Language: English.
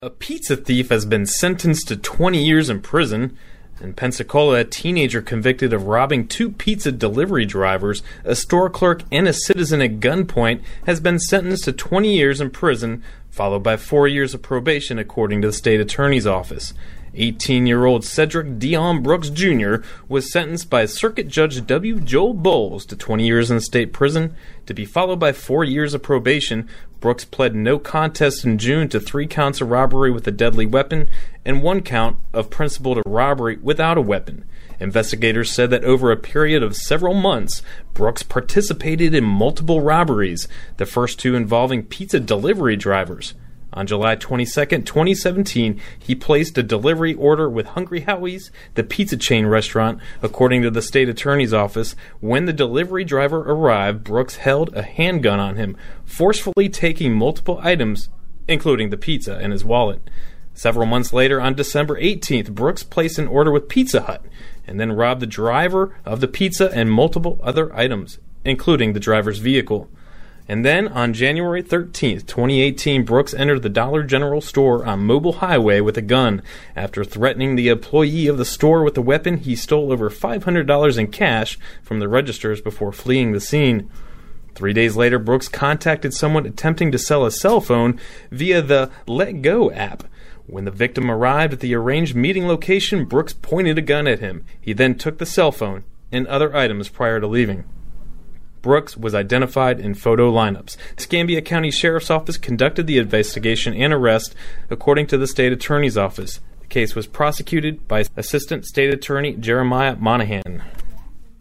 A pizza thief has been sentenced to 20 years in prison. In Pensacola, a teenager convicted of robbing two pizza delivery drivers, a store clerk, and a citizen at gunpoint has been sentenced to 20 years in prison, followed by 4 years of probation, according to the state attorney's office. 18-year-old Cedric Dion Brooks Jr. was sentenced by Circuit Judge W. Joel Bowles to 20 years in state prison, to be followed by 4 years of probation. Brooks pled no contest in June to 3 counts of robbery with a deadly weapon and 1 count of principal to robbery without a weapon. Investigators said that over a period of several months, Brooks participated in multiple robberies, the first 2 involving pizza delivery drivers. On July 22, 2017, he placed a delivery order with Hungry Howie's, the pizza chain restaurant, according to the state attorney's office. When the delivery driver arrived, Brooks held a handgun on him, forcefully taking multiple items, including the pizza and his wallet. Several months later, on December 18th, Brooks placed an order with Pizza Hut and then robbed the driver of the pizza and multiple other items, including the driver's vehicle. And then, on January 13th, 2018, Brooks entered the Dollar General store on Mobile Highway with a gun. After threatening the employee of the store with a weapon, he stole over $500 in cash from the registers before fleeing the scene. 3 days later, Brooks contacted someone attempting to sell a cell phone via the Let Go app. When the victim arrived at the arranged meeting location, Brooks pointed a gun at him. He then took the cell phone and other items prior to leaving. Brooks was identified in photo lineups. The Escambia County Sheriff's Office conducted the investigation and arrest, according to the state attorney's office. The case was prosecuted by Assistant State Attorney Jeremiah Monahan.